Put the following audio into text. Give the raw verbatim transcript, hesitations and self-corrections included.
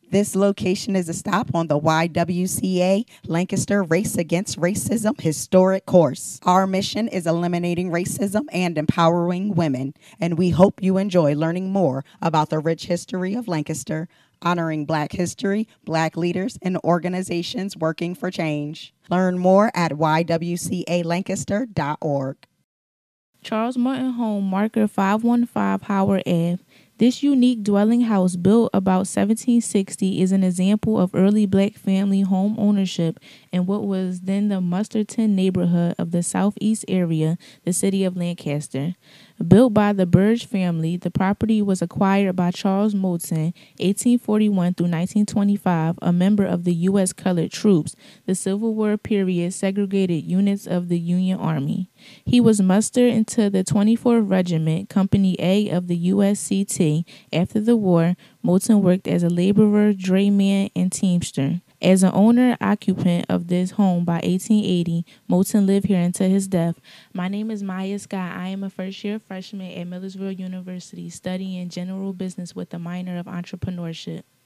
This location is a stop on the Y W C A Lancaster Race Against Racism historic course. Our mission is eliminating racism and empowering women, and we hope you enjoy learning more about the rich history of Lancaster, honoring Black history, Black leaders, and organizations working for change. Learn more at y w c a lancaster dot org. Charles Morton Home, marker five one five Howard Avenue. This unique dwelling house, built about seventeen sixty, is an example of early Black family home ownership in what was then the Musterton neighborhood of the southeast area, the city of Lancaster. Built by the Burge family, the property was acquired by Charles Moulton, eighteen forty-one through nineteen twenty-five, a member of the U S Colored Troops, the Civil War period segregated units of the Union Army. He was mustered into the twenty-fourth Regiment, Company A of the U S C T. After the war, Moulton worked as a laborer, drayman, and teamster. As an owner-occupant of this home by eighteen eighty, Moulton lived here until his death. My name is Maya Scott. I am a first-year freshman at Millersville University studying general business with a minor of entrepreneurship.